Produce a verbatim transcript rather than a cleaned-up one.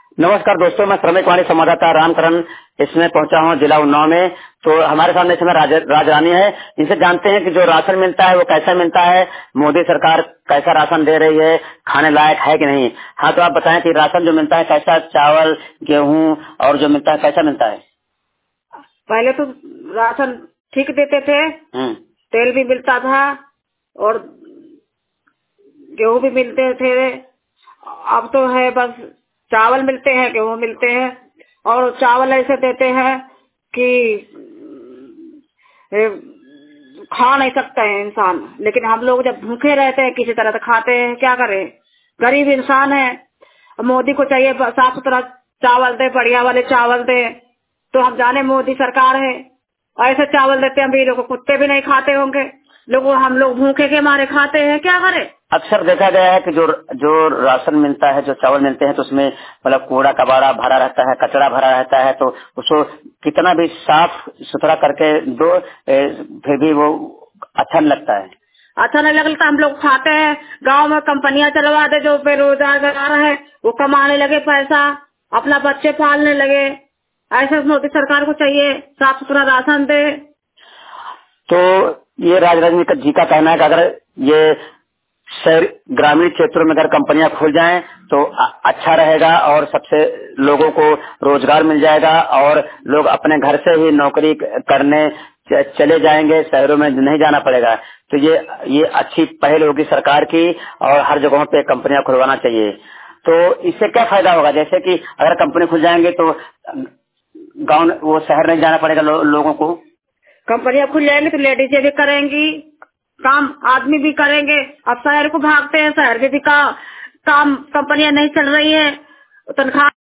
नमस्कार दोस्तों, मैं श्रमिक वाणी संवाददाता रामकरण इसमें पहुंचा हूं जिला उन्नाव में। तो हमारे सामने इस समय राज, राज रानी है। इनसे जानते हैं कि जो राशन मिलता है वो कैसा मिलता है, मोदी सरकार कैसा राशन दे रही है, खाने लायक है कि नहीं। हाँ, तो आप बताएं कि राशन जो मिलता है कैसा, चावल गेहूं और जो मिलता है कैसा मिलता है। पहले तो राशन ठीक देते थे, हम्म। तेल भी मिलता था और गेहूं भी मिलते थे। अब तो है बस चावल मिलते हैं, गेहूं मिलते हैं और चावल ऐसे देते हैं कि ए, खा नहीं सकते हैं इंसान। लेकिन हम लोग जब भूखे रहते हैं किसी तरह से खाते हैं, क्या करें, गरीब इंसान है। मोदी को चाहिए साफ सुथरा चावल दे, बढ़िया वाले चावल दे। तो हम जाने मोदी सरकार है, ऐसे चावल देते हैं, हम लोग कुत्ते भी नहीं खाते होंगे, लोग हम लोग भूखे के मारे खाते हैं, क्या करें। अक्सर देखा गया है कि जो जो राशन मिलता है, जो चावल मिलते हैं, तो उसमें मतलब कूड़ा कबाड़ा भरा रहता है, कचरा भरा रहता है। तो उसको कितना भी साफ सुथरा करके दो, ए, फिर भी वो अच्छा नहीं लगता है। अच्छा नहीं लगता, हम लोग खाते हैं। गांव में कंपनियां चलवा दे, जो बेरोजगार है वो कमाने लगे पैसा, अपना बच्चे पालने लगे। ऐसा मोदी सरकार को चाहिए साफ सुथरा राशन दे। तो ये राज राजनीतिक जी का कहना है कि अगर ये शहर ग्रामीण क्षेत्रों में अगर कंपनियां खुल जाएं तो अच्छा रहेगा और सबसे लोगों को रोजगार मिल जाएगा और लोग अपने घर से ही नौकरी करने चले जाएंगे, शहरों में नहीं जाना पड़ेगा। तो ये ये अच्छी पहल होगी सरकार की और हर जगहों पे कंपनियां खुलवाना चाहिए। तो इससे क्या फायदा होगा, जैसे कि अगर कंपनी खुल जाएंगे तो गांव वो शहर नहीं जाना पड़ेगा लो, लोगों को। कंपनियां खुल जाएंगी तो लेडीजें भी करेंगी काम, आदमी भी करेंगे। अब शहर को भागते हैं, शहर में भी का, काम कंपनियां नहीं चल रही है, तनख्वाह